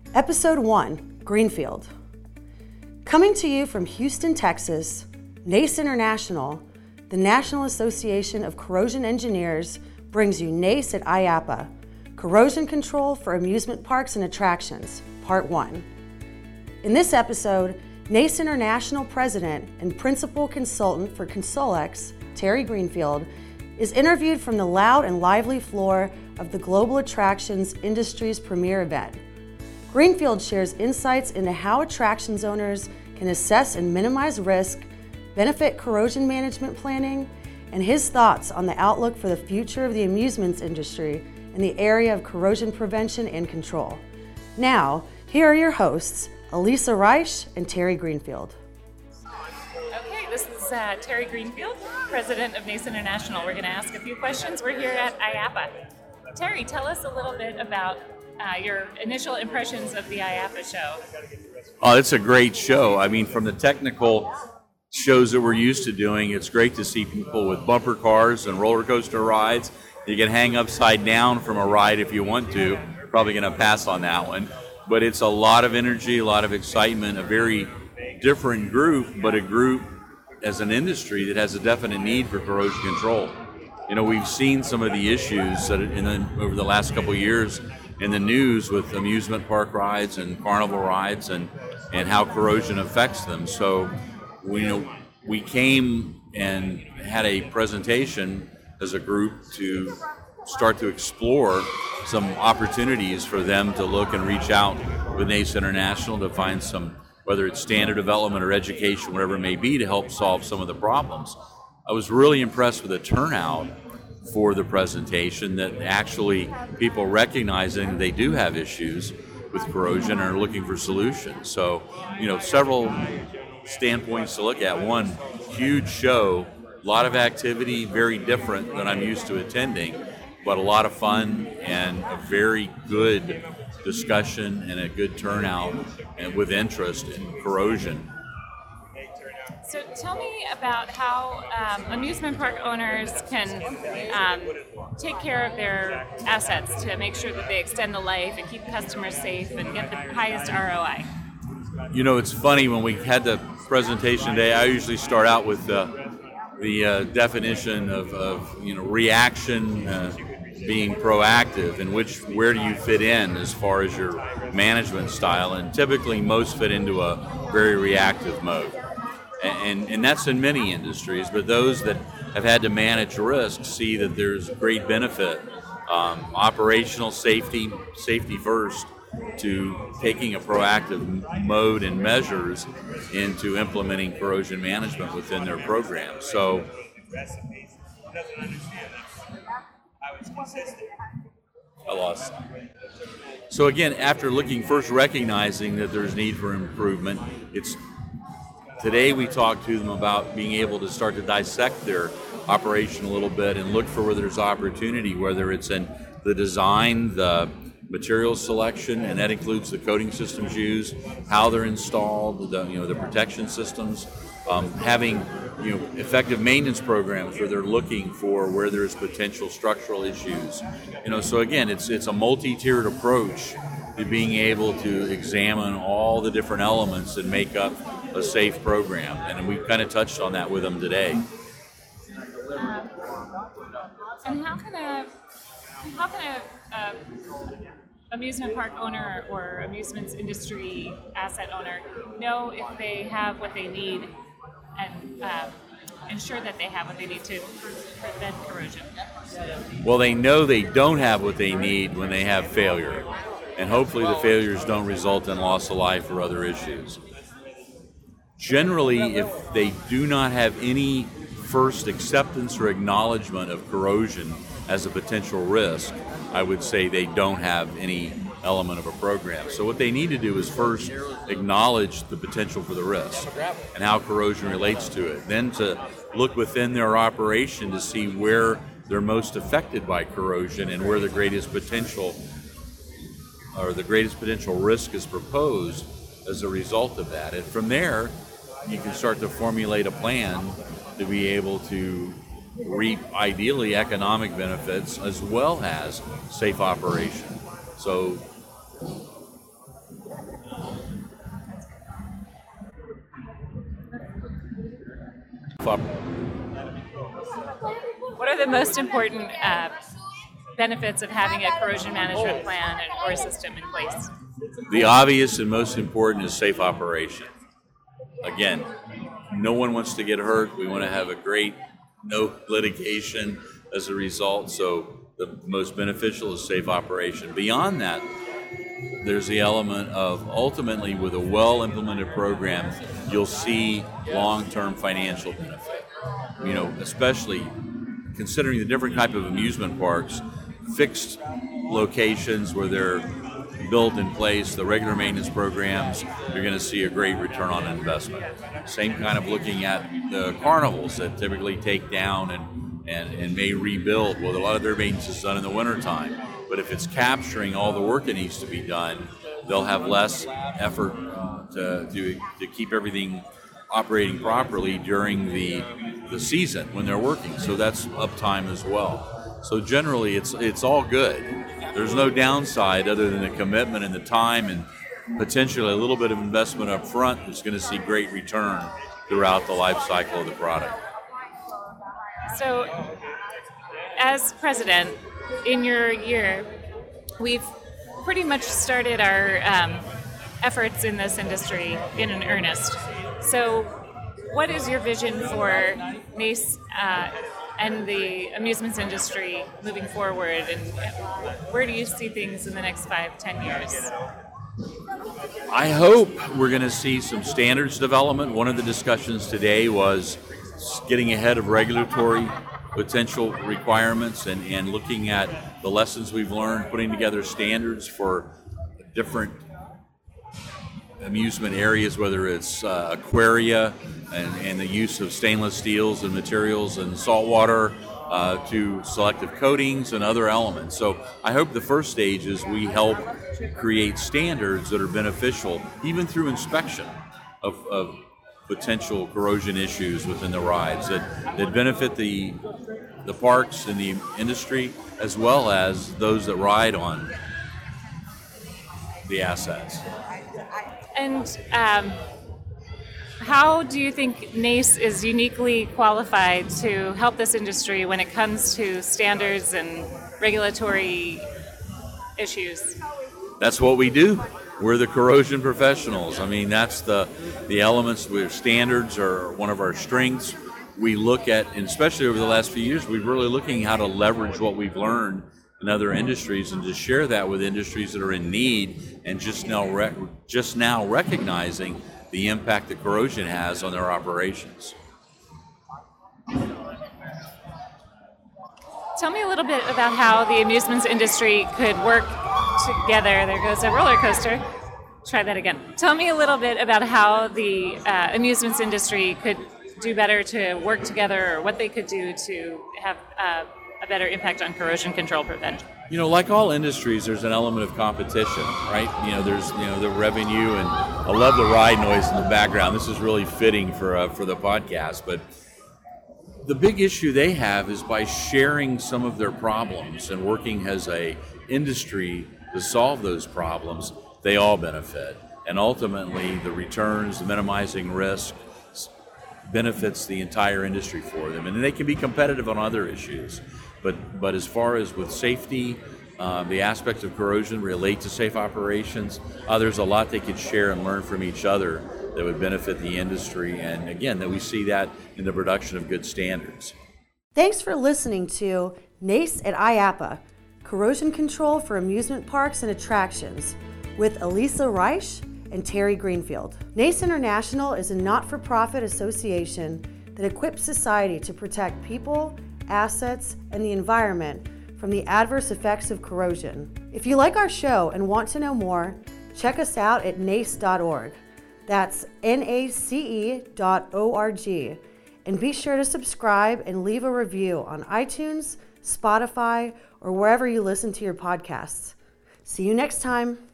Episode 1, Greenfield. Coming to you from Houston, Texas, NACE International, the National Association of Corrosion Engineers, brings you NACE at IAAPA, Corrosion Control for Amusement Parks and Attractions, Part 1. In this episode, NACE International President and Principal Consultant for Consolex, Terry Greenfield, is interviewed from the loud and lively floor of the Global Attractions Industry's premier event. Greenfield shares insights into how attractions owners can assess and minimize risk, benefit corrosion management planning, and his thoughts on the outlook for the future of the amusements industry in the area of corrosion prevention and control. Now, here are your hosts, Elisa Reich and Terry Greenfield. Okay, this is Terry Greenfield, President of NACE International. We're going to ask a few questions. We're here at IAAPA. Terry, tell us a little bit about your initial impressions of the IAAPA show. Oh, it's a great show. I mean, from the technical shows that we're used to doing, it's great to see people with bumper cars and roller coaster rides. You can hang upside down from a ride if you want to. Probably going to pass on that one. But it's a lot of energy, a lot of excitement, a very different group, but a group as an industry that has a definite need for corrosion control. You know, we've seen some of the issues that over the last couple of years in the news with amusement park rides and carnival rides and how corrosion affects them. So we came and had a presentation as a group to start to explore some opportunities for them to look and reach out with NACE International to find some, whether it's standard development or education, whatever it may be, to help solve some of the problems. I was really impressed with the turnout for the presentation, that actually people recognizing they do have issues with corrosion and are looking for solutions. So, several standpoints to look at. One, huge show, a lot of activity, very different than I'm used to attending, but a lot of fun and a very good discussion and a good turnout and with interest in corrosion. So tell me about how amusement park owners can take care of their assets to make sure that they extend the life and keep customers safe and get the highest ROI. You know, it's funny, when we had the presentation today, I usually start out with the definition of reaction being proactive, and where do you fit in as far as your management style, and typically most fit into a very reactive mode. And that's in many industries, but those that have had to manage risk see that there's great benefit, operational safety first, to taking a proactive mode and measures into implementing corrosion management within their program. So, I lost. So again, after recognizing that there's need for improvement, today we talked to them about being able to start to dissect their operation a little bit and look for where there's opportunity, whether it's in the design, the material selection, and that includes the coating systems used, how they're installed, the protection systems, having effective maintenance programs where they're looking for where there's potential structural issues. So again, it's a multi-tiered approach to being able to examine all the different elements that make up a safe program, and we kind of touched on that with them today. And how can a amusement park owner or amusements industry asset owner know if they have what they need and ensure that they have what they need to prevent corrosion? Well, they know they don't have what they need when they have failure, and hopefully the failures don't result in loss of life or other issues. Generally, if they do not have any first acceptance or acknowledgement of corrosion as a potential risk, I would say they don't have any element of a program. So what they need to do is first acknowledge the potential for the risk and how corrosion relates to it. Then to look within their operation to see where they're most affected by corrosion and where the greatest potential risk is proposed as a result of that. And from there, you can start to formulate a plan to be able to reap ideally economic benefits as well as safe operation. So What are the most important benefits of having a corrosion management plan or system in place? The obvious and most important is safe operation. Again, no one wants to get hurt. We want to have a great, no litigation as a result. So the most beneficial is safe operation. Beyond that, there's the element of ultimately with a well-implemented program, you'll see long-term financial benefit. Especially considering the different type of amusement parks, fixed locations where they're built in place, the regular maintenance programs, you're going to see a great return on investment. Same kind of looking at the carnivals that typically take down and may rebuild. Well, a lot of their maintenance is done in the wintertime. But if it's capturing all the work that needs to be done, they'll have less effort to keep everything operating properly during the season when they're working. So that's uptime as well. So generally, it's all good. There's no downside other than the commitment and the time and potentially a little bit of investment up front that's going to see great return throughout the life cycle of the product. So, as president, in your year, we've pretty much started our efforts in this industry in earnest. So, what is your vision for NACE and the amusements industry moving forward, and where do you see things in the next 5-10 years? I hope we're going to see some standards development. One of the discussions today was getting ahead of regulatory potential requirements and looking at the lessons we've learned, putting together standards for different amusement areas, whether it's aquaria and the use of stainless steels and materials and saltwater to selective coatings and other elements. So I hope the first stage is we help create standards that are beneficial, even through inspection of potential corrosion issues within the rides that benefit the parks and the industry as well as those that ride on the assets. And how do you think NACE is uniquely qualified to help this industry when it comes to standards and regulatory issues? That's what we do. We're the corrosion professionals. I mean, that's the elements where standards are one of our strengths. We look at, and especially over the last few years, we're really looking how to leverage what we've learned in other industries and to share that with industries that are in need and just now recognizing the impact that corrosion has on their operations. Tell me a little bit about how the amusements industry could work together. There goes a roller coaster. Try that again. Tell me a little bit about how the amusements industry could do better to work together, or what they could do to have a better impact on corrosion control prevention. Like all industries, there's an element of competition, right? There's the revenue, and I love the ride noise in the background. This is really fitting for the podcast. But the big issue they have is by sharing some of their problems and working as a industry to solve those problems, they all benefit. And ultimately, the returns, the minimizing risk, benefits the entire industry for them. And they can be competitive on other issues. But as far as with safety, the aspects of corrosion relate to safe operations, there's a lot they could share and learn from each other that would benefit the industry. And again, that we see that in the production of good standards. Thanks for listening to NACE at IAAPA, Corrosion Control for Amusement Parks and Attractions, with Elisa Reich and Terry Greenfield. NACE International is a not-for-profit association that equips society to protect people, assets, and the environment from the adverse effects of corrosion. If you like our show and want to know more, check us out at nace.org. That's NACE.org. And be sure to subscribe and leave a review on iTunes, Spotify, or wherever you listen to your podcasts. See you next time.